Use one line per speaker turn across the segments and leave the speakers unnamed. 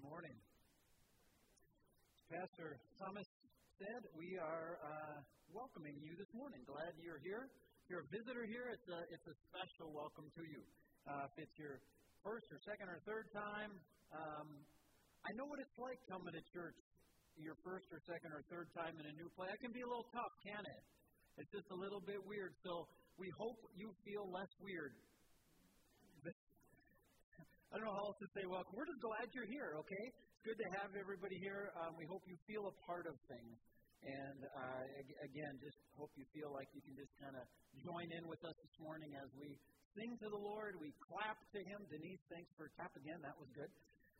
Morning. Pastor Thomas said we are welcoming you this morning. Glad you're here. If you're a visitor here, it's a special welcome to you. If it's your first or second or third time, I know what it's like coming to church your first or second or third time in a new place. It can be a little tough, can it? It's just a little bit weird. So we hope you feel less weird. I don't know how else to say welcome. We're just glad you're here, okay? It's good to have everybody here. We hope you feel a part of things. And again, just hope you feel like you can just kind of join in with us this morning as we sing to the Lord. We clap to Him. Denise, thanks for clap again. That was good.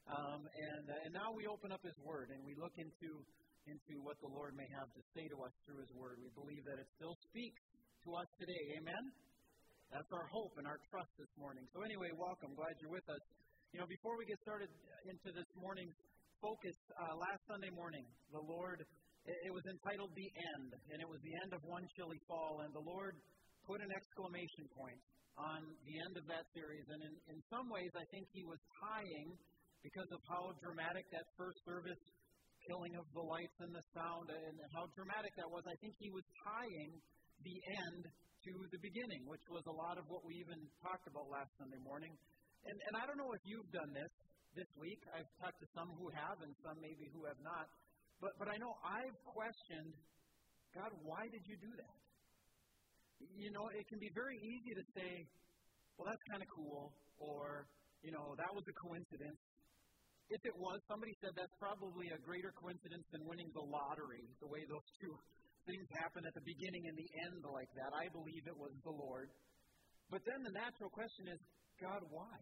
And now we open up His Word and we look into what the Lord may have to say to us through His Word. We believe that it still speaks to us today. Amen? That's our hope and our trust this morning. So anyway, welcome. Glad you're with us. You know, before we get started into this morning's focus, last Sunday morning, the Lord, it was entitled The End, and it was the end of one chilly fall, and the Lord put an exclamation point on the end of that series. And in some ways, I think He was tying, because of how dramatic that first service, killing of the lights and the sound, and how dramatic that was, I think He was tying the end to the beginning, which was a lot of what we even talked about last Sunday morning. And I don't know if you've done this week. I've talked to some who have and some maybe who have not. But I know I've questioned, God, why did you do that? You know, it can be very easy to say, well, that's kind of cool, or, you know, that was a coincidence. If it was, somebody said that's probably a greater coincidence than winning the lottery, the way those two things happen at the beginning and the end like that. I believe it was the Lord. But then the natural question is, God, why?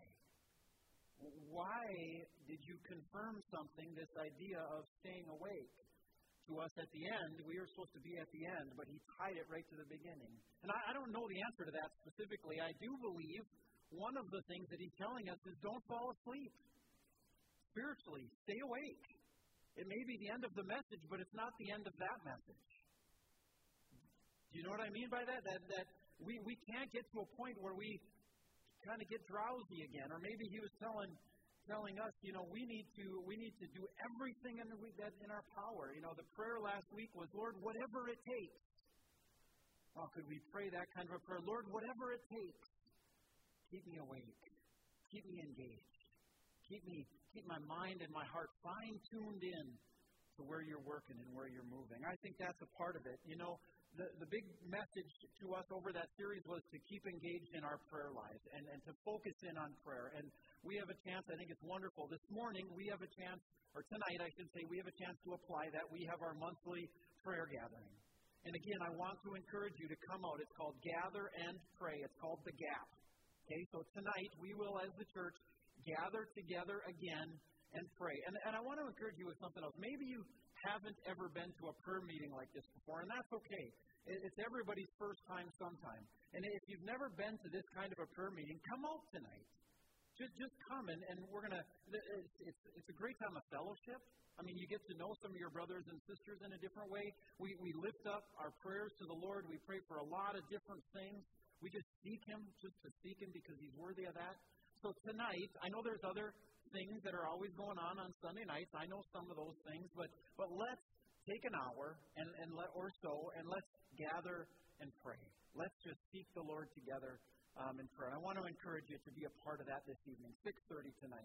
Why did you confirm something, this idea of staying awake? To us at the end, we were supposed to be at the end, but He tied it right to the beginning. And I don't know the answer to that specifically. I do believe one of the things that He's telling us is don't fall asleep. Spiritually, stay awake. It may be the end of the message, but it's not the end of that message. Do you know what I mean by that? That we can't get to a point where we kind of get drowsy again, or maybe He was telling us, you know, we need to do everything that's in our power. You know, the prayer last week was, Lord, whatever it takes. Oh, could we pray that kind of a prayer? Lord, whatever it takes, keep me awake, keep me engaged, keep my mind and my heart fine-tuned in to where You're working and where You're moving. I think that's a part of it. You know, the big message to us over that series was to keep engaged in our prayer lives and to focus in on prayer. And we have a chance, I think it's wonderful. This morning we have a chance, or tonight I should say, we have a chance to apply that. We have our monthly prayer gathering. And again, I want to encourage you to come out. It's called Gather and Pray. It's called The Gap. Okay, so tonight we will, as the church, gather together again and pray. And I want to encourage you with something else. Maybe you haven't ever been to a prayer meeting like this before, and that's okay. It's everybody's first time sometime. And if you've never been to this kind of a prayer meeting, come out tonight. Just come, and we're going to, it's a great time of fellowship. I mean, you get to know some of your brothers and sisters in a different way. We lift up our prayers to the Lord. We pray for a lot of different things. We just seek Him, just to seek Him because He's worthy of that. So tonight, I know there's other things that are always going on Sunday nights. I know some of those things, but let's take an hour or so, and let's gather and pray. Let's just seek the Lord together in prayer. I want to encourage you to be a part of that this evening, 6:30 tonight.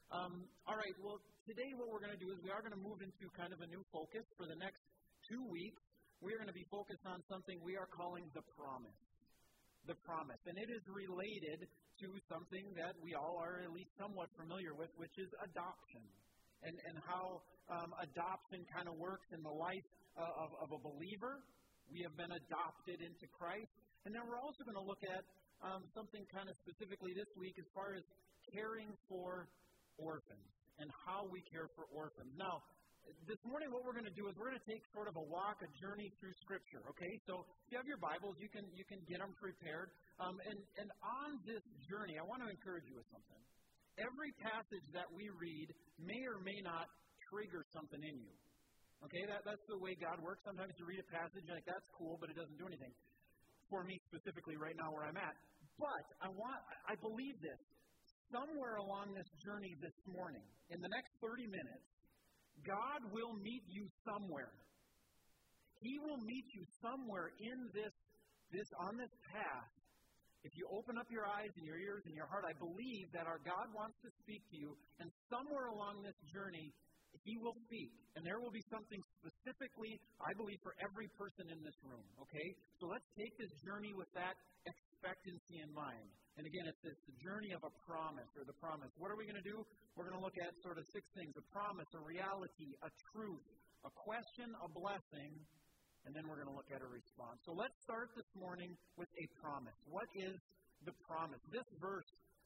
All right, well, today what we're going to do is we are going to move into kind of a new focus for the next 2 weeks. We are going to be focused on something we are calling the promise. The promise. And it is related to something that we all are at least somewhat familiar with, which is adoption. And how adoption kind of works in the life of a believer. We have been adopted into Christ. And then we're also going to look at something kind of specifically this week as far as caring for orphans and how we care for orphans. Now, this morning what we're going to do is we're going to take sort of a walk, a journey through Scripture, okay? So if you have your Bibles, you can get them prepared. And on this journey, I want to encourage you with something. Every passage that we read may or may not trigger something in you. Okay, that's the way God works. Sometimes you read a passage and you're like, that's cool, but it doesn't do anything for me specifically right now where I'm at. But I believe this. somewhere along this journey this morning, in the next 30 minutes, God will meet you somewhere. He will meet you somewhere in on this path. If you open up your eyes and your ears and your heart, I believe that our God wants to speak to you, and somewhere along this journey, He will speak. And there will be something specifically, I believe, for every person in this room, okay? So let's take this journey with that expectancy in mind. And again, it's the journey of a promise, or the promise. What are we going to do? We're going to look at sort of 6 things: a promise, a reality, a truth, a question, a blessing, and then we're going to look at a response. So let's start this morning with a promise. What is the promise? This verse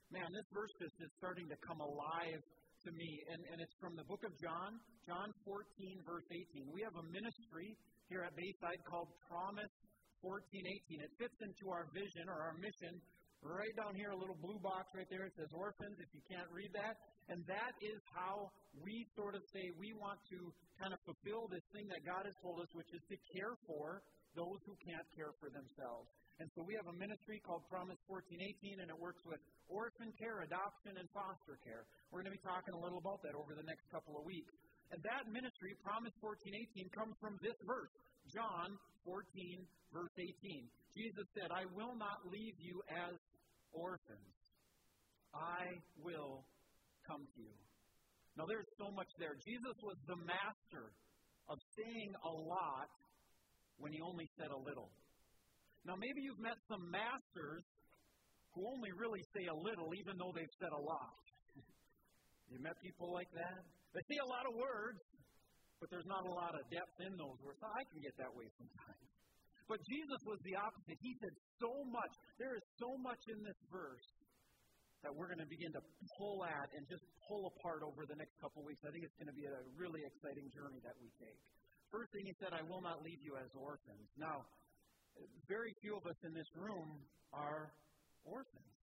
is starting to come alive to me, and it's from the book of John 14, verse 18. We have a ministry here at Bayside called Promise 14:18. It fits into our vision or our mission. Right down here, a little blue box right there, it says orphans, if you can't read that. And that is how we sort of say we want to kind of fulfill this thing that God has told us, which is to care for those who can't care for themselves. And so we have a ministry called Promise 14:18, and it works with orphan care, adoption, and foster care. We're going to be talking a little about that over the next couple of weeks. And that ministry, Promise 14:18, comes from this verse, John 14, verse 18. Jesus said, "I will not leave you as orphans. I will come to you." Now, there's so much there. Jesus was the master of saying a lot when He only said a little. Now, maybe you've met some masters who only really say a little, even though they've said a lot. You met people like that? They say a lot of words, but there's not a lot of depth in those words. I can get that way sometimes. But Jesus was the opposite. He said so much. There is so much in this verse that we're going to begin to pull at and just pull apart over the next couple of weeks. I think it's going to be a really exciting journey that we take. First thing He said, "I will not leave you as orphans." Now, very few of us in this room are orphans.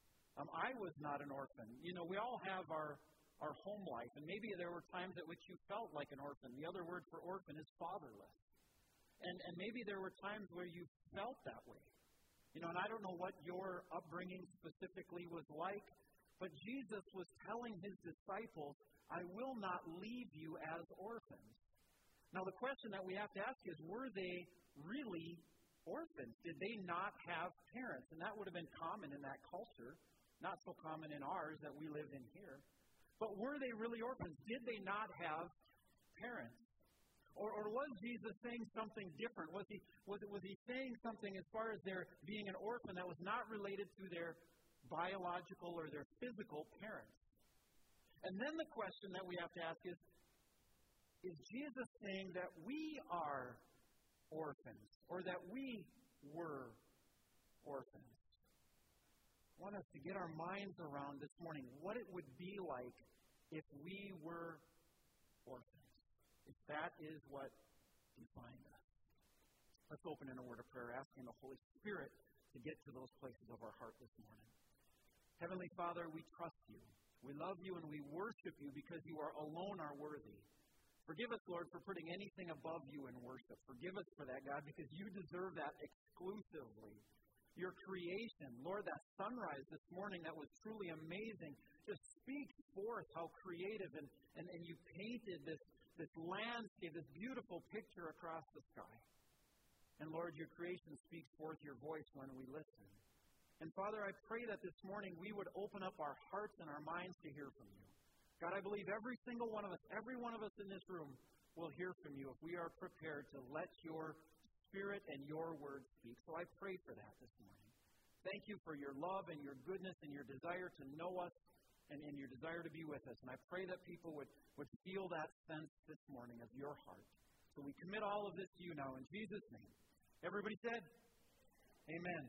I was not an orphan. You know, we all have our home life, and maybe there were times at which you felt like an orphan. The other word for orphan is fatherless. And maybe there were times where you felt that way. You know, and I don't know what your upbringing specifically was like, but Jesus was telling His disciples, "I will not leave you as orphans." Now, the question that we have to ask is, were they really orphans? Did they not have parents? And that would have been common in that culture, not so common in ours that we live in here. But were they really orphans? Did they not have parents? Or was Jesus saying something different? Was he saying something as far as their being an orphan that was not related to their biological or their physical parents? And then the question that we have to ask is Jesus saying that we are orphans, or that we were orphans? I want us to get our minds around this morning what it would be like if we were orphans. If that is what defined us. Let's open in a word of prayer, asking the Holy Spirit to get to those places of our heart this morning. Heavenly Father, we trust You. We love You and we worship You because You are alone are worthy. Forgive us, Lord, for putting anything above You in worship. Forgive us for that, God, because You deserve that exclusively. Your creation, Lord, that sunrise this morning that was truly amazing, just speaks forth how creative and You painted this landscape, this beautiful picture across the sky. And Lord, Your creation speaks forth Your voice when we listen. And Father, I pray that this morning we would open up our hearts and our minds to hear from You. God, I believe every single one of us, every one of us in this room will hear from You if we are prepared to let Your Spirit and Your word speak. So I pray for that this morning. Thank You for Your love and Your goodness and Your desire to know us and Your desire to be with us. And I pray that people would feel that sense this morning of Your heart. So we commit all of this to You now in Jesus' name. Everybody said, amen.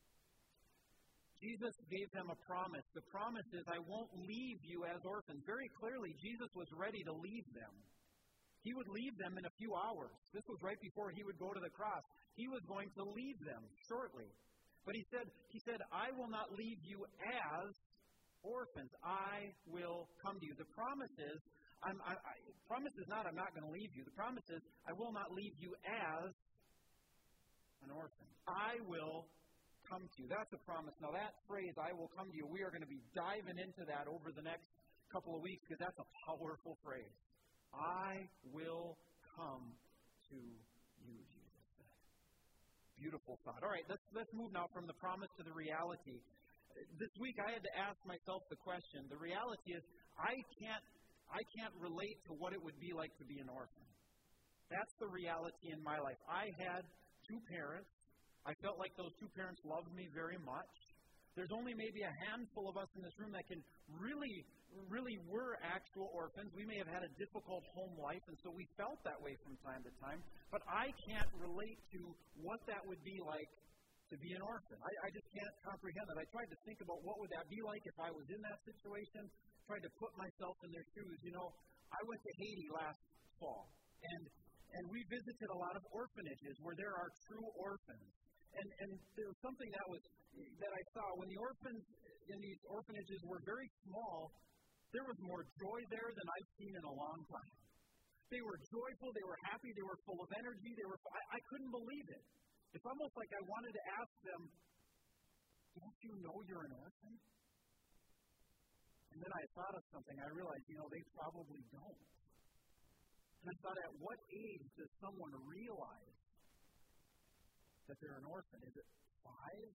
Jesus gave them a promise. The promise is, "I won't leave you as orphans." Very clearly, Jesus was ready to leave them. He would leave them in a few hours. This was right before He would go to the cross. He was going to leave them shortly. But He said, "I will not leave you as orphans. I will come to you." The promise is, promise is not, "I'm not going to leave you." The promise is, "I will not leave you as an orphan. I will come to you. That's a promise. Now that phrase, I will come to you, we are going to be diving into that over the next couple of weeks because that's a powerful phrase. I will come to you, Jesus said. Beautiful thought. All right, let's move now from the promise to the reality. This week I had to ask myself the question. The reality is I can't relate to what it would be like to be an orphan. That's the reality in my life. I had two parents. I felt like those two parents loved me very much. There's only maybe a handful of us in this room that can really were actual orphans. We may have had a difficult home life, and so we felt that way from time to time. But I can't relate to what that would be like to be an orphan. I just can't comprehend that. I tried to think about what would that be like if I was in that situation, tried to put myself in their shoes. You know, I went to Haiti last fall, and we visited a lot of orphanages where there are true orphans. And there was something that I saw. When the orphans in these orphanages were very small, there was more joy there than I've seen in a long time. They were joyful, they were happy, they were full of energy. I couldn't believe it. It's almost like I wanted to ask them, don't you know you're an orphan? And then I thought of something. I realized, they probably don't. And I thought, at what age does someone realize that they're an orphan? Is it 5?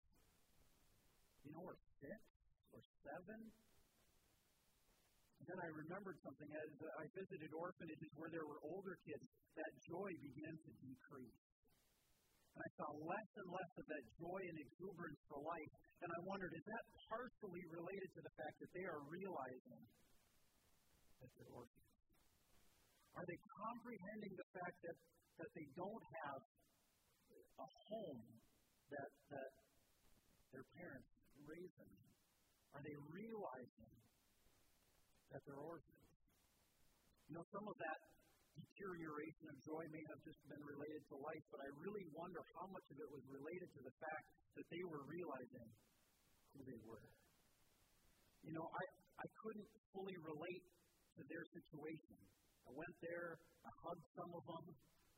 Or 6? Or 7? And then I remembered something. As I visited orphanages where there were older kids, that joy began to decrease. And I saw less and less of that joy and exuberance for life. And I wondered, is that partially related to the fact that they are realizing that they're orphans? Are they comprehending the fact that they don't have a home that their parents raised them in? Are they realizing that they're orphans? Some of that deterioration of joy may have just been related to life, but I really wonder how much of it was related to the fact that they were realizing who they were. I couldn't fully relate to their situation. I went there, I hugged some of them,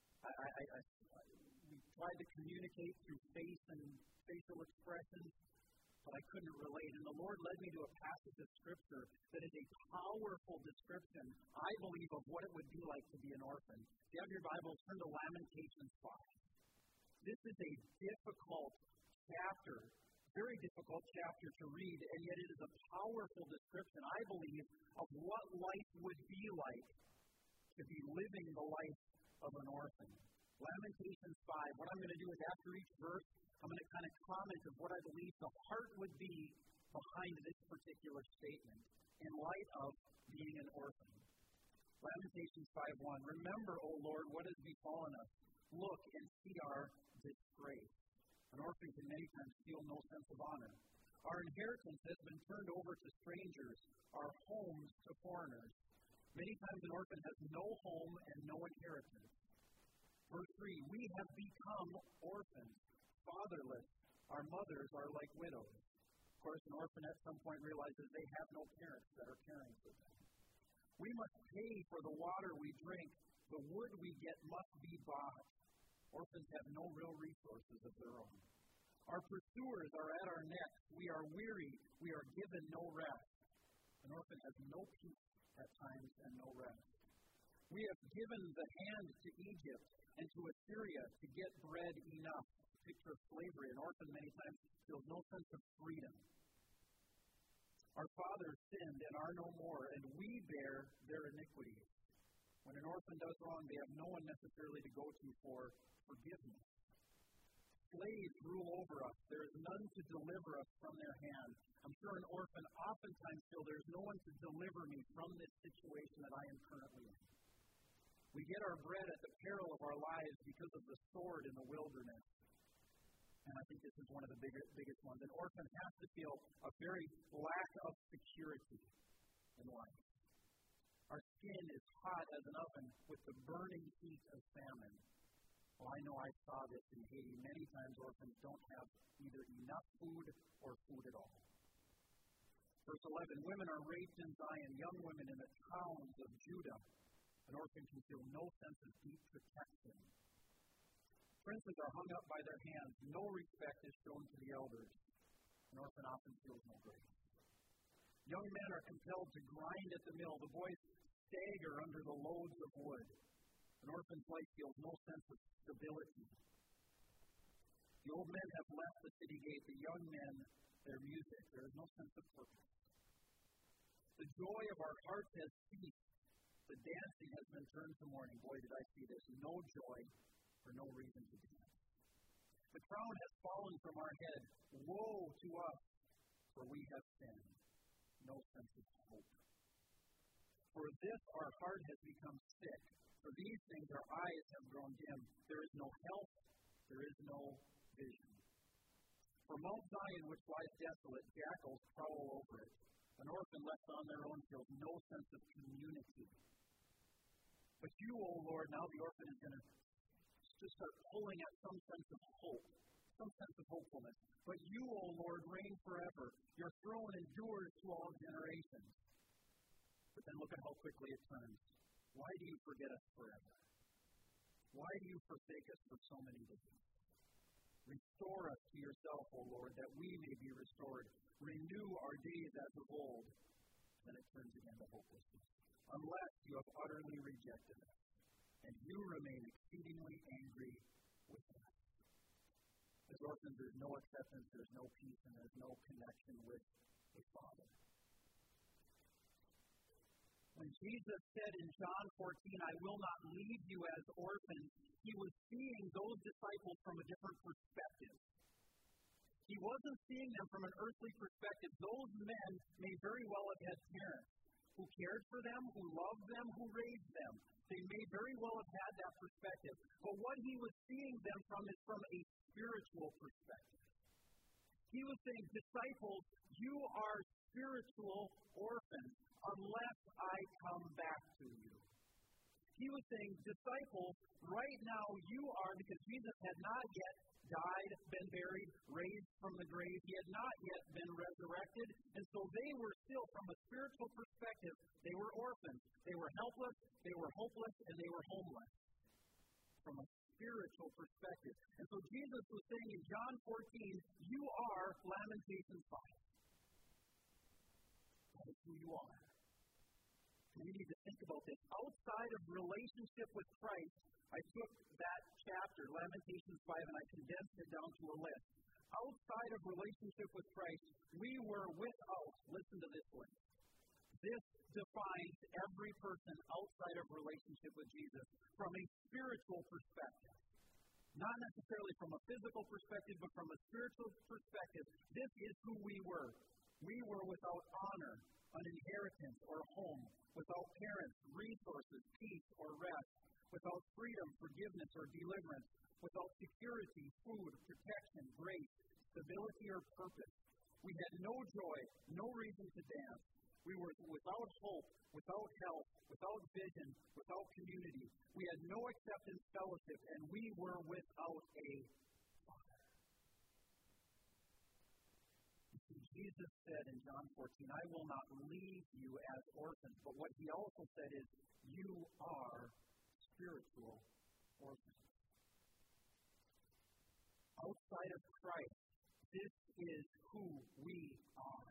we tried to communicate through face and facial expressions, but I couldn't relate. And the Lord led me to a passage of Scripture that is a powerful description, I believe, of what it would be like to be an orphan. If you have your Bible, turn to Lamentations 5. This is a difficult chapter, very difficult chapter to read, and yet it is a powerful description, I believe, of what life would be like to be living the life of an orphan. Lamentations 5. What I'm going to do is after each verse, I'm going to kind of comment of what I believe the heart would be behind this particular statement in light of being an orphan. Lamentations 5:1. Remember, O Lord, what has befallen us. Look and see our disgrace. An orphan can many times feel no sense of honor. Our inheritance has been turned over to strangers, our homes to foreigners. Many times an orphan has no home and no inheritance. Verse 3, we have become orphans, fatherless. Our mothers are like widows. Of course, an orphan at some point realizes they have no parents that are caring for them. We must pay for the water we drink. The wood we get must be bought. Orphans have no real resources of their own. Our pursuers are at our necks. We are weary. We are given no rest. An orphan has no peace at times and no rest. We have given the hand to Egypt and to Assyria to get bread enough. Picture of slavery. An orphan many times feels no sense of freedom. Our fathers sinned and are no more, and we bear their iniquities. When an orphan does wrong, they have no one necessarily to go to for forgiveness. Slaves rule over us. There is none to deliver us from their hand. I'm sure an orphan oftentimes feels there's no one to deliver me from this situation that I am currently in. We get our bread at the peril of our lives because of the sword in the wilderness. And I think this is one of the biggest ones. An orphan has to feel a very lack of security in life. Our skin is hot as an oven with the burning heat of famine. Well, I know I saw this in Haiti. Many times orphans don't have either enough food or food at all. Verse 11, women are raped in Zion, young women in the towns of Judah. An orphan can feel no sense of deep protection. Princes are hung up by their hands. No respect is shown to the elders. An orphan often feels no grace. Young men are compelled to grind at the mill. The boys stagger under the loads of wood. An orphan's life feels no sense of stability. The old men have left the city gate. The young men, their music. There is no sense of purpose. The joy of our hearts has ceased. The dancing has been turned to mourning. Boy, did I see this. No joy for no reason to dance. The crown has fallen from our head. Woe to us, for we have sinned. No sense of hope. For this our heart has become sick. For these things our eyes have grown dim. There is no help. There is no vision. For Mount Zion, which lies desolate, jackals prowl over it. An orphan left on their own feels no sense of community. But you, O Lord, now the orphan is going to just start pulling at some sense of hope, some sense of hopefulness. But you, O Lord, reign forever. Your throne endures to all generations. But then look at how quickly it turns. Why do you forget us forever? Why do you forsake us for so many days? Restore us to yourself, O Lord, that we may be restored. Renew our days as of old. Then it turns again to hopelessness. Unless you have utterly rejected us, and you remain exceedingly angry with us. As orphans, there's no acceptance, there's no peace, and there's no connection with a Father. When Jesus said in John 14, I will not leave you as orphans, he was seeing those disciples from a different perspective. He wasn't seeing them from an earthly perspective. Those men may very well have had parents who cared for them, who loved them, who raised them. They may very well have had that perspective. But what he was seeing them from is from a spiritual perspective. He was saying, disciples, you are spiritual orphans unless I come back to you. He was saying, disciples, right now you are, because Jesus had not yet died, been buried, raised from the grave. He had not yet been resurrected. And so they were still, from a spiritual perspective, they were orphans. They were helpless, they were hopeless, and they were homeless. From a spiritual perspective. And so Jesus was saying in John 14, you are Lamentations 5. That is who you are. And we need to think about this. Outside of relationship with Christ, I took that chapter, Lamentations 5, and I condensed it down to a list. Outside of relationship with Christ, we were without, listen to this list. This defines every person outside of relationship with Jesus from a spiritual perspective. Not necessarily from a physical perspective, but from a spiritual perspective. This is who we were. We were without honor, an inheritance, or home, without parents, resources, peace, or rest, without freedom, forgiveness, or deliverance, without security, food, protection, grace, stability, or purpose. We had no joy, no reason to dance. We were without hope, without health, without vision, without community. We had no acceptance, fellowship, and we were without a Father. Jesus said in John 14, I will not leave you as orphans. But what he also said is, you are spiritual orphans. Outside of Christ, this is who we are.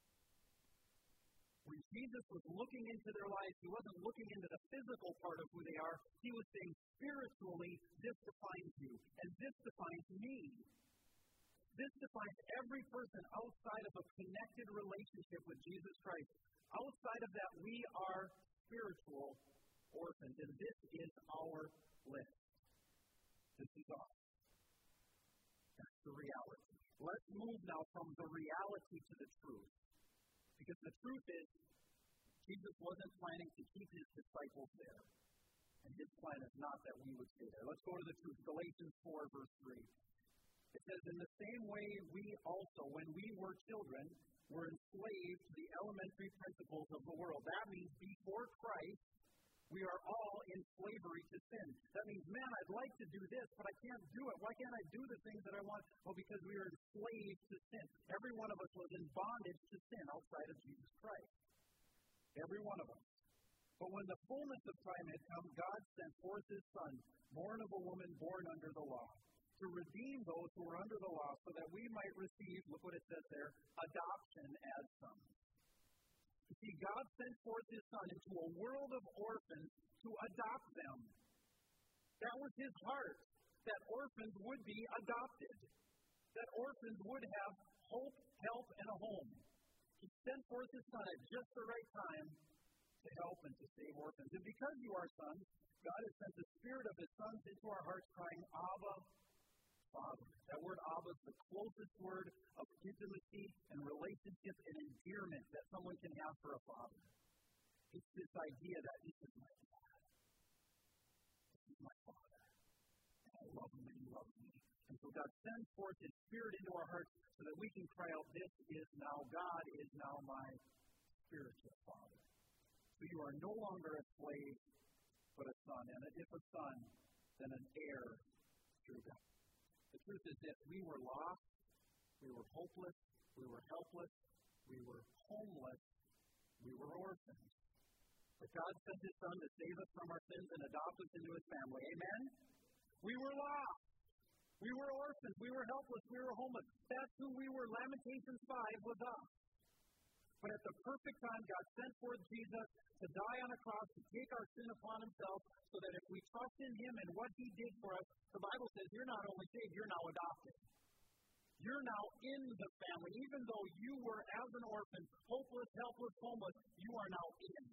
When Jesus was looking into their lives, he wasn't looking into the physical part of who they are. He was saying, spiritually, this defines you, and this defines me. This defines every person outside of a connected relationship with Jesus Christ. Outside of that, we are spiritual orphans, and this is our list. This is us. That's the reality. Let's move now from the reality to the truth. Because the truth is, Jesus wasn't planning to keep his disciples there. And his plan is not that we would stay there. Let's go to the truth. Galatians 4, verse 3. It says, in the same way we also, when we were children, were enslaved to the elementary principles of the world. That means before Christ, we are all in slavery to sin. That means, man, I'd like to do this, but I can't do it. Why can't I do the things that I want? Well, because we are enslaved to sin. Every one of us was in bondage to sin outside of Jesus Christ. Every one of us. But when the fullness of time had come, God sent forth his Son, born of a woman born under the law, to redeem those who were under the law, so that we might receive, look what it says there, adoption as sons. You see, God sent forth his Son into a world of orphans to adopt them. That was his heart, that orphans would be adopted, that orphans would have hope, help, and a home. He sent forth his Son at just the right time to help and to save orphans. And because you are sons, God has sent the Spirit of his Son into our hearts, crying, Abba, Father. That word Abba is the closest word of intimacy and relationship and endearment that someone can have for a father. It's this idea that this is my dad. This is my father. And I love him and he loves me. And so God sends forth his Spirit into our hearts so that we can cry out, this is now God, is now my spiritual father. So you are no longer a slave, but a son. And if a son, then an heir through God. The truth is this, we were lost, we were hopeless, we were helpless, we were homeless, we were orphans. But God sent his Son to save us from our sins and adopt us into his family. Amen? We were lost. We were orphans. We were helpless. We were homeless. That's who we were. Lamentations 5 was us. But at the perfect time, God sent forth Jesus to die on a cross, to take our sin upon himself, so that if we trust in him and what he did for us, the Bible says you're not only saved, you're now adopted. You're now in the family. Even though you were, as an orphan, hopeless, helpless, homeless, you are now in.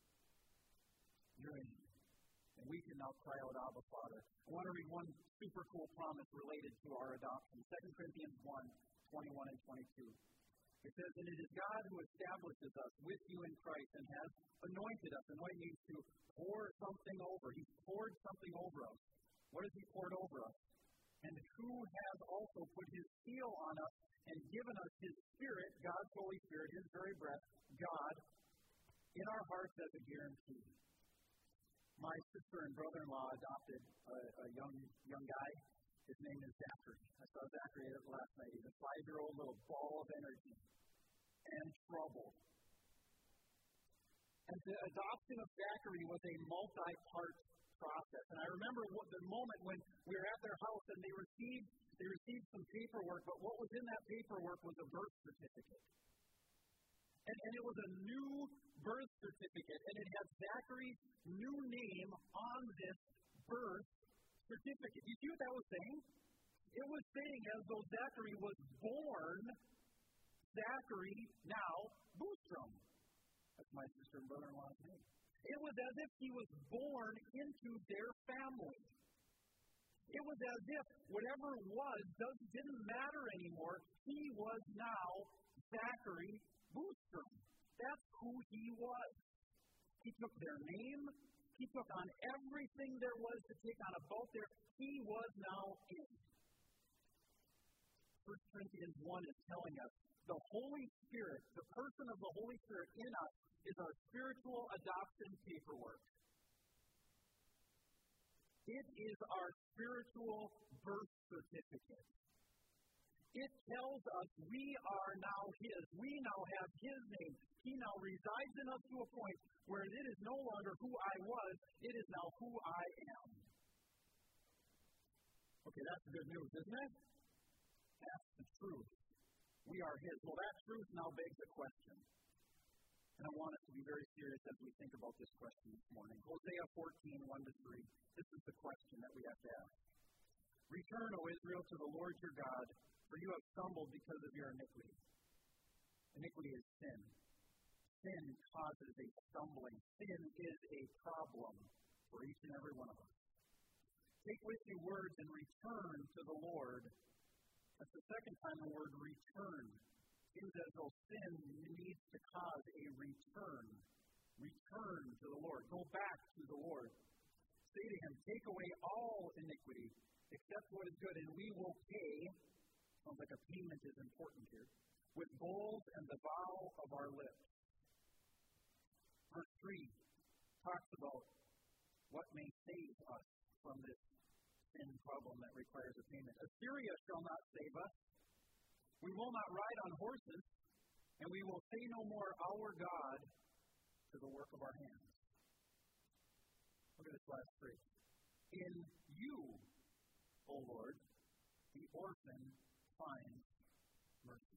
You're in. And we can now cry out, Abba, Father. I want to read one super cool promise related to our adoption. 2 Corinthians 1:21 and 22. It says, and it is God who establishes us with you in Christ and has anointed us. Anoint means to pour something over. He's poured something over us. What has he poured over us? And who has also put his seal on us and given us his Spirit, God's Holy Spirit, his very breath, God, in our hearts as a guarantee. My sister and brother-in-law adopted a young guy. His name is Zachary. I saw Zachary last night. He's a 5-year-old little ball of energy and trouble. And the adoption of Zachary was a multi-part process. And I remember the moment when we were at their house and they received some paperwork, but what was in that paperwork was a birth certificate. And it was a new birth certificate, and it had Zachary's new name on this birth certificate. You see what that was saying? It was saying as though Zachary was born Zachary, now Boostrom. That's my sister and brother-in-law's name. It was as if he was born into their family. It was as if whatever was didn't matter anymore. He was now Zachary Boostrom. That's who he was. He took their name. He took on everything there was to take on about there. He was now in. 1 Corinthians 1 is telling us the Holy Spirit, the person of the Holy Spirit in us, is our spiritual adoption paperwork. It is our spiritual birth certificate. It tells us we are now his. We now have his name. He now resides in us to a point where it is no longer who I was, it is now who I am. Okay, that's good news, isn't it? That's the truth. We are his. Well, that truth now begs a question. And I want us to be very serious as we think about this question this morning. Hosea 14:1-3. This is the question that we have to ask. Return, O Israel, to the Lord your God, for you have stumbled because of your iniquity. Iniquity is sin. Sin causes a stumbling. Sin is a problem for each and every one of us. Take with you words and return to the Lord. That's the second time the word return. Seems as though sin needs to cause a return. Return to the Lord. Go back to the Lord. Say to him, take away all iniquity, except what is good, and we will pay. Sounds like a payment is important here. With bowls and the vow of our lips. Verse 3 talks about what may save us from this sin problem that requires a payment. Assyria shall not save us. We will not ride on horses, and we will say no more our God to the work of our hands. Look at this last phrase. In you, O Lord, the orphan finds mercy.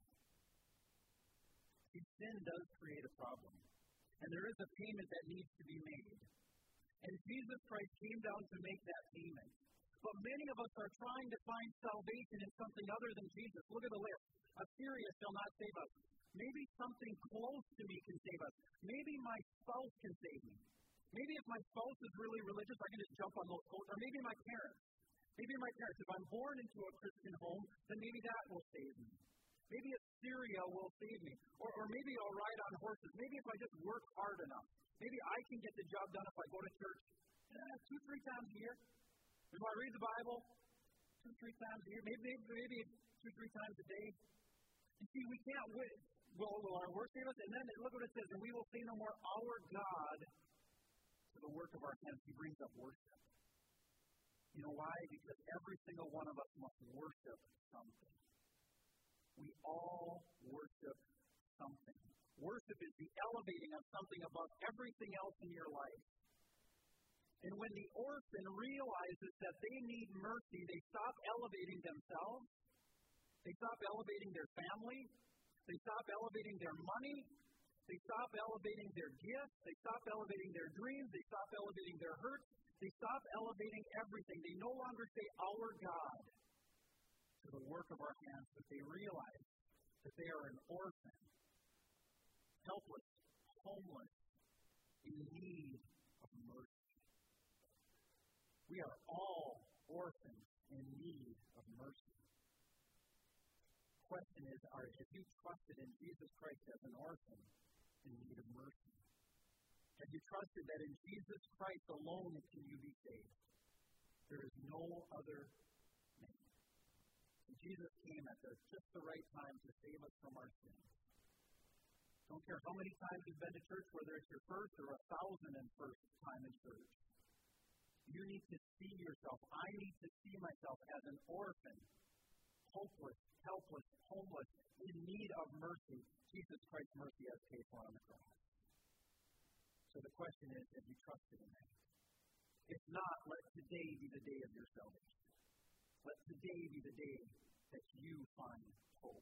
See, sin does create a problem. And there is a payment that needs to be made. And Jesus Christ came down to make that payment. But many of us are trying to find salvation in something other than Jesus. Look at the list. Assyria shall not save us. Maybe something close to me can save us. Maybe my spouse can save me. Maybe if my spouse is really religious, I can just jump on those quotes. Or maybe my parents. Maybe my parents. If I'm born into a Christian home, then maybe that will save me. Maybe Assyria will save me. Or maybe I'll ride on horses. Maybe if I just work hard enough. Maybe I can get the job done if I go to church 2-3 times a year. If I read the Bible 2-3 times a year. Maybe 2-3 times a day. You see, we can't wait. Will our work save us? And then look what it says. And we will say no more, our God, to the work of our hands. He brings up worship. You know why? Because every single one of us must worship something. We all worship something. Worship is the elevating of something above everything else in your life. And when the orphan realizes that they need mercy, they stop elevating themselves. They stop elevating their family. They stop elevating their money. They stop elevating their gifts. They stop elevating their dreams. They stop elevating their hurts. They stop elevating everything. They no longer say, our God, to the work of our hands, but they realize that they are an orphan, helpless, homeless, in need of mercy. We are all orphans in need of mercy. The question is, have you trusted in Jesus Christ as an orphan in need of mercy? Have you trusted that in Jesus Christ alone can you be saved? There is no other name. And Jesus came at just the right time to save us from our sins. Don't care how many times you've been to church, whether it's your first or 1,001st time in church. You need to see yourself. I need to see myself as an orphan, hopeless, helpless, homeless, in need of mercy. Jesus Christ's mercy has paid for on the cross. So the question is, have you trusted in that? If not, let today be the day of your salvation. Let today be the day that you find hope.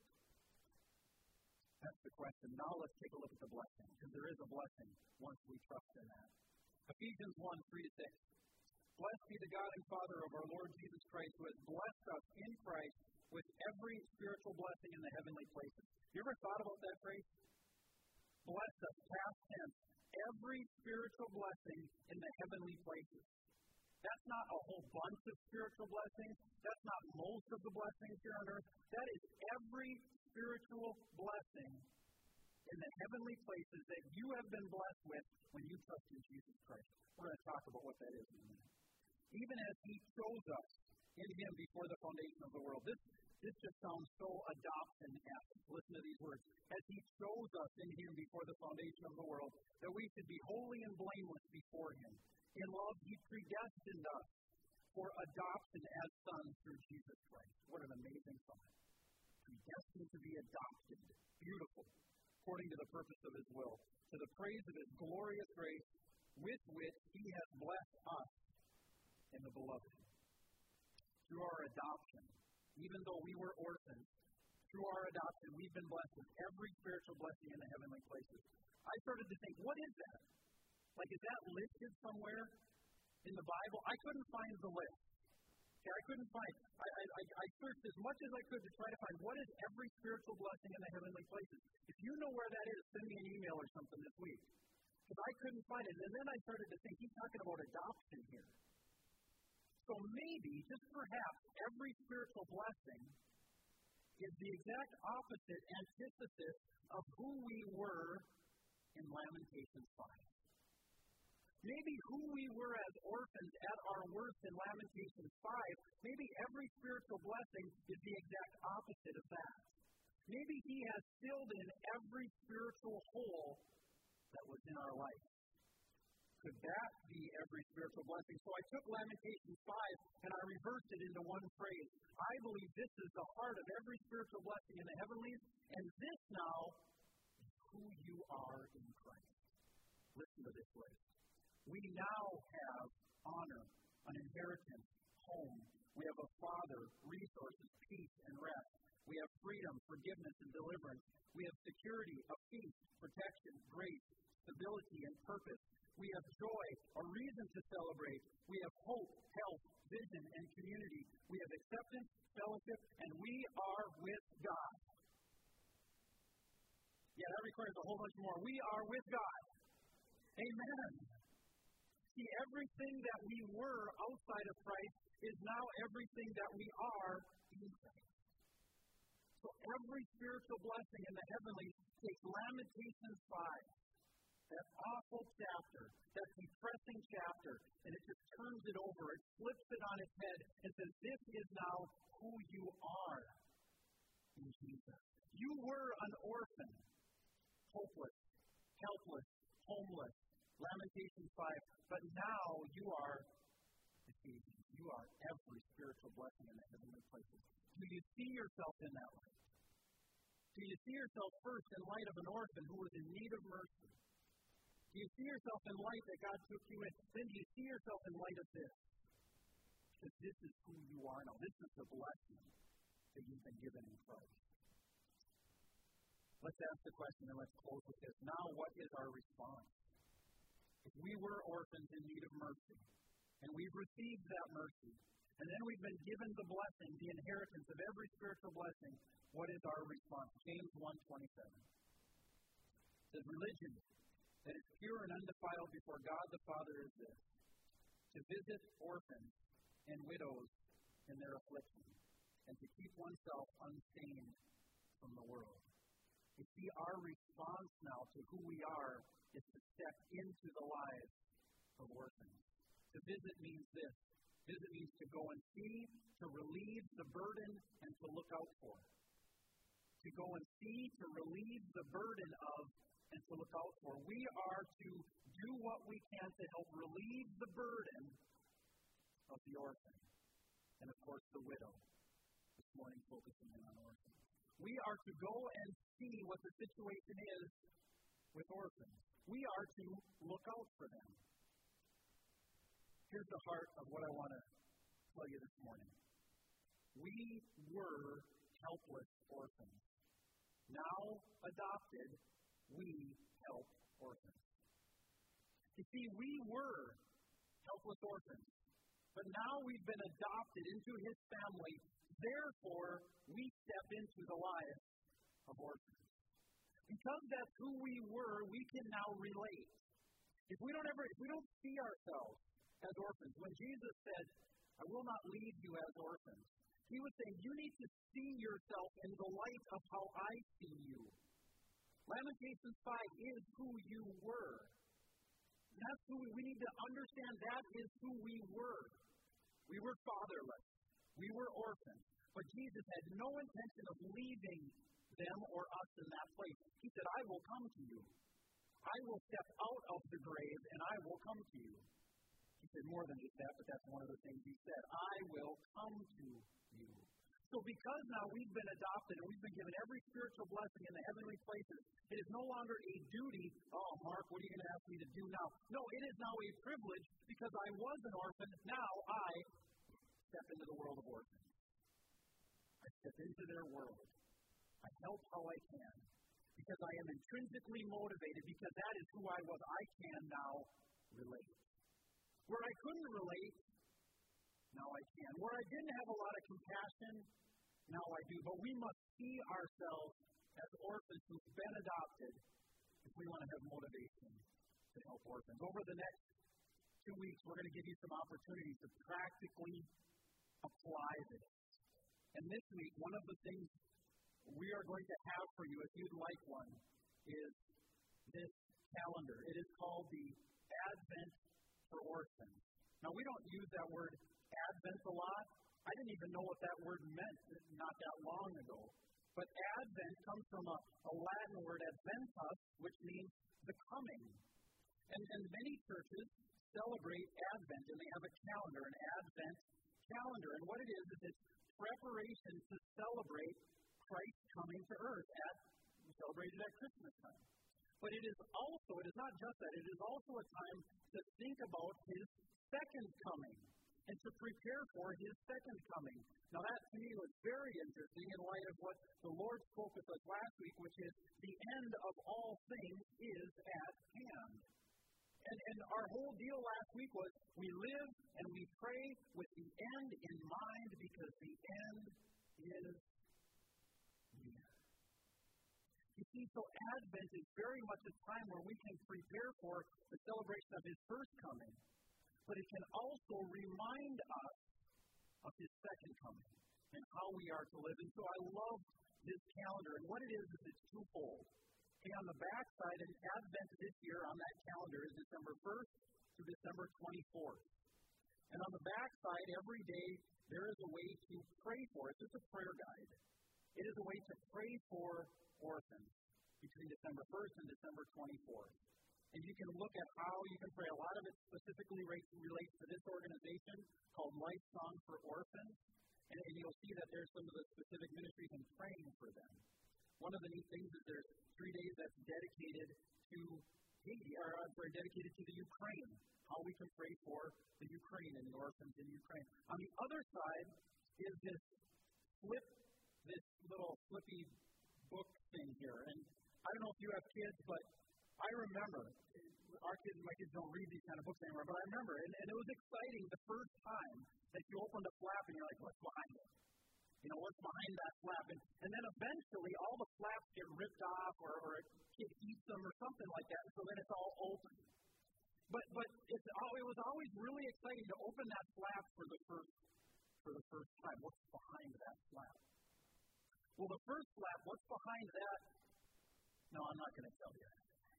That's the question. Now let's take a look at the blessing, because there is a blessing once we trust in that. Ephesians 1:3-6. Blessed be the God and Father of our Lord Jesus Christ, who has blessed us in Christ with every spiritual blessing in the heavenly places. You ever thought about that phrase? Blessed us, past tense. Every spiritual blessing in the heavenly places. That's not a whole bunch of spiritual blessings. That's not most of the blessings here on earth. That is every spiritual blessing in the heavenly places that you have been blessed with when you trust in Jesus Christ. We're going to talk about what that is in a minute. Even as He chose us in Him before the foundation of the world. This just sounds so adoption-esque. Listen to these words. As He chose us in Him before the foundation of the world, that we should be holy and blameless before Him. In love, He predestined us for adoption as sons through Jesus Christ. What an amazing thought. Predestined to be adopted. Beautiful. According to the purpose of His will. To the praise of His glorious grace, with which He has blessed us in the Beloved. Through our adoption, even though we were orphans, through our adoption, we've been blessed with every spiritual blessing in the heavenly places. I started to think, what is that? Like, is that listed somewhere in the Bible? I couldn't find the list. Okay, I couldn't find. I searched as much as I could to try to find what is every spiritual blessing in the heavenly places. If you know where that is, send me an email or something this week. Because I couldn't find it. And then I started to think, he's talking about adoption here. So maybe, just perhaps, every spiritual blessing is the exact opposite antithesis of who we were in Lamentations 5. Maybe who we were as orphans at our worst in Lamentations 5, maybe every spiritual blessing is the exact opposite of that. Maybe He has filled in every spiritual hole that was in our life. Could that be every spiritual blessing? So I took Lamentations 5 and I reversed it into one phrase. I believe this is the heart of every spiritual blessing in the heavenlies, and this now is who you are in Christ. Listen to this list. We now have honor, an inheritance, home. We have a Father, resources, peace, and rest. We have freedom, forgiveness, and deliverance. We have security, a peace, protection, grace, stability, and purpose. We have joy, a reason to celebrate. We have hope, health, vision, and community. We have acceptance, fellowship, and we are with God. Yeah, that requires a whole bunch more. We are with God. Amen. See, everything that we were outside of Christ is now everything that we are in Christ. So every spiritual blessing in the heavenlies takes Lamentations 5, that awful chapter, that depressing chapter, and it just turns it over. It flips it on its head and says, this is now who you are in Jesus. You were an orphan, hopeless, helpless, homeless, Lamentations 5, but now you are Ephesians. You are every spiritual blessing in the heavenly places. Do you see yourself in that way? Do you see yourself first in light of an orphan who was in need of mercy? Do you see yourself in light that God took you in? Then do you see yourself in light of this? Because this is who you are now. This is the blessing that you've been given in Christ. Let's ask the question and let's close with this. Now, what is our response? If we were orphans in need of mercy, and we've received that mercy, and then we've been given the blessing, the inheritance of every spiritual blessing, what is our response? James 1:27. It says, religion that is pure and undefiled before God the Father is this, to visit orphans and widows in their affliction, and to keep oneself unstained from the world. You see, our response now to who we are is to step into the lives of orphans. To visit means this. Visit means to go and see, to relieve the burden, and to look out for. To go and see, to relieve the burden of, and to look out for. We are to do what we can to help relieve the burden of the orphan. And of course, the widow. This morning, focusing in on orphans. We are to go and see what the situation is with orphans. We are to look out for them. Here's the heart of what I want to tell you this morning. We were helpless orphans. Now adopted, we help orphans. You see, we were helpless orphans, but now we've been adopted into His family. Therefore, we step into the lives of orphans. Because that's who we were, we can now relate. If we don't see ourselves as orphans, when Jesus said, I will not leave you as orphans, He was saying, you need to see yourself in the light of how I see you. Lamentations 5 is who you were. That's who we need to understand. That is who we were. We were fatherless. We were orphans. But Jesus had no intention of leaving them or us in that place. He said, I will come to you. I will step out of the grave and I will come to you. He said more than just that, but that's one of the things He said. I will come to you. So because now we've been adopted and we've been given every spiritual blessing in the heavenly places, it is no longer a duty. Oh, Mark, what are you going to ask me to do now? No, it is now a privilege because I was an orphan. Now I step into the world of orphans. I step into their world. I help how I can because I am intrinsically motivated because that is who I was. I can now relate. Where I couldn't relate, now I can. Where I didn't have a lot of compassion, now I do. But we must see ourselves as orphans who've been adopted if we want to have motivation to help orphans. Over the next 2 weeks, we're going to give you some opportunities to practically apply this. And this week, one of the things we are going to have for you, if you'd like one, is this calendar. It is called the Advent for Orphans. Now, we don't use that word Advent a lot. I didn't even know what that word meant not that long ago. But Advent comes from a Latin word, adventus, which means the coming. And many churches celebrate Advent, and they have a calendar, an Advent calendar. And what it is it's preparation to celebrate Christ coming to earth. We celebrate it at Christmas time. But it is not just that. It is also a time to think about His second coming and to prepare for his second coming. Now that to me was very interesting in light of what the Lord spoke with us last week, which is the end of all things is at hand. And our whole deal last week was we live and we pray with the end in mind because the end is near. You see, so Advent is very much a time where we can prepare for the celebration of his first coming, but it can also remind us of his second coming and how we are to live. And so I love this calendar, and what it is it's twofold. Okay, on the back side, an Advent this year on that calendar is December 1st to December 24th. And on the back side, every day, there is a way to pray for. It's just a prayer guide. It is a way to pray for orphans between December 1st and December 24th. And you can look at how you can pray. A lot of it specifically relates to this organization called Life Song for Orphans. And you'll see that there's some of the specific ministries in praying for them. One of the neat things is there's 3 days that's dedicated to Haiti, or dedicated to the Ukraine, how we can pray for the Ukraine and the orphans in Ukraine. On the other side is this little flippy book thing here. And I don't know if you have kids, but I remember, my kids don't read these kind of books anymore, but I remember, and it was exciting the first time that you opened a flap and you're like, what's behind it? You know, what's behind that flap? And then eventually all the flaps get ripped off or a kid eats them or something like that, and so then it's all open. But it was always really exciting to open that flap for the first time. What's behind that flap? Well, the first flap, what's behind that? No, I'm not going to tell you.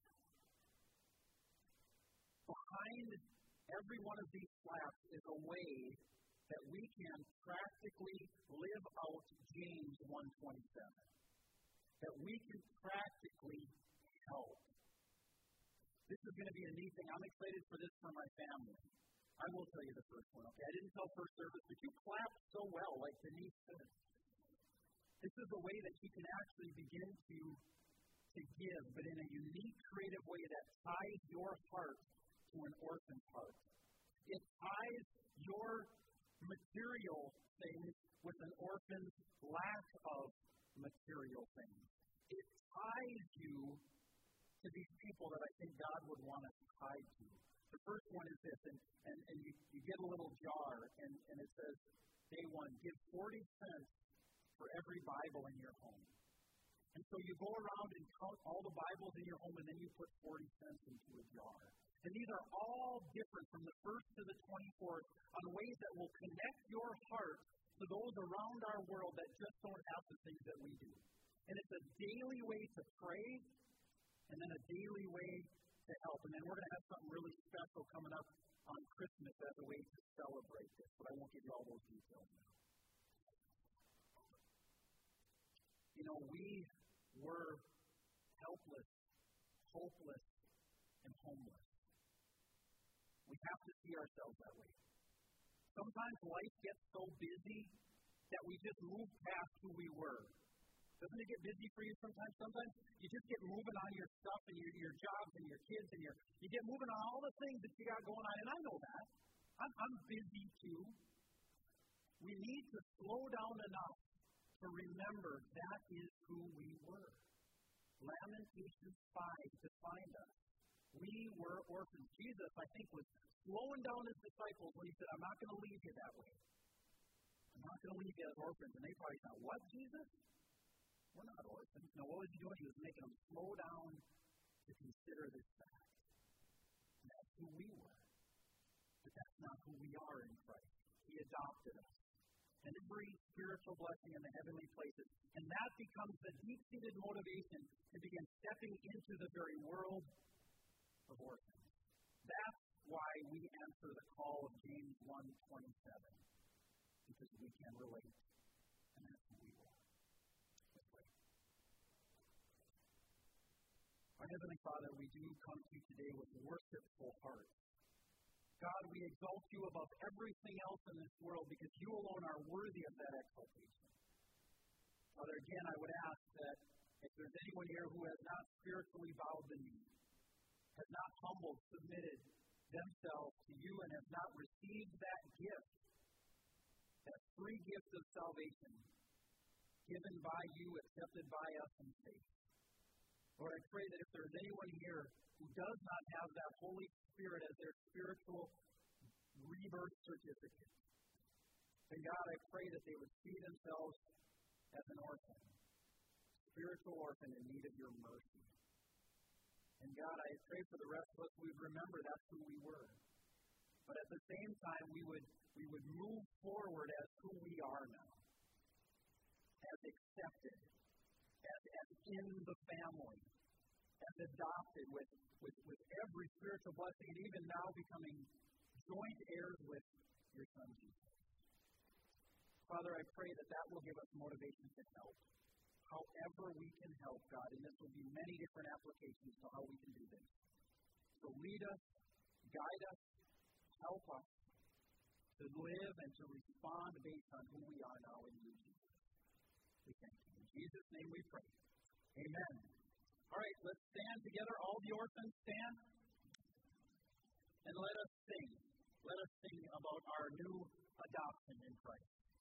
Behind every one of these flaps is a way that we can practically live out James 1:27. That we can practically help. This is going to be a neat thing. I'm excited for this for my family. I will tell you the first one, okay? I didn't tell first service, but you clapped so well, like Denise said. This is a way that you can actually begin to give, but in a unique, creative way that ties your heart to an orphan's heart. It ties your material things with an orphan's lack of material things. It ties you to these people that I think God would want us tied to. The first one is this, and you get a little jar, and it says, day one, give 40 cents for every Bible in your home. And so you go around and count all the Bibles in your home, and then you put 40 cents into a jar. And these are all different from the 1st to the 24th on ways that will connect your heart to those around our world that just don't have the things that we do. And it's a daily way to pray, and then a daily way to help. And then we're going to have something really special coming up on Christmas as a way to celebrate this, but I won't give you all those details now. You know, we were helpless, hopeless, and homeless. We have to see ourselves that way. Sometimes life gets so busy that we just move past who we were. Doesn't it get busy for you sometimes? Sometimes you just get moving on your stuff and your jobs and your kids and you get moving on all the things that you got going on. And I know that. I'm busy too. We need to slow down enough to remember that is who we were. Lamentations 5 defined us. We were orphans. Jesus, I think, was slowing down his disciples when he said, I'm not going to leave you that way. I'm not going to leave you as orphans. And they probably thought, what, Jesus? We're not orphans. No, what was he doing? He was making them slow down to consider this fact. And that's who we were. But that's not who we are in Christ. He adopted us. And every spiritual blessing in the heavenly places. And that becomes the deep-seated motivation to begin stepping into the very world of orphans. That's why we answer the call of James 1:27. Because we can relate. And that's who we are. Let's pray. Our Heavenly Father, we do come to you today with worshipful hearts. God, we exalt you above everything else in this world because you alone are worthy of that exaltation. Father, again, I would ask that if there's anyone here who has not spiritually bowed the knee, has not humbled, submitted themselves to you and have not received that gift, that free gift of salvation, given by you, accepted by us in faith. Lord, I pray that if there is anyone here who does not have that Holy Spirit as their spiritual rebirth certificate, then God, I pray that they would see themselves as an orphan, spiritual orphan in need of your mercy. And God, I pray for the rest of us, we'd remember that's who we were. But at the same time, we would move forward as who we are now, as accepted, as in the family, as adopted with every spiritual blessing, and even now becoming joint heirs with your Son, Jesus. Father, I pray that that will give us motivation to help. However we can help, God, and this will be many different applications to how we can do this. So lead us, guide us, help us to live and to respond based on who we are now in you, Jesus. We thank you. In Jesus' name we pray. Amen. All right, let's stand together. All the orphans stand. And let us sing. Let us sing about our new adoption in Christ.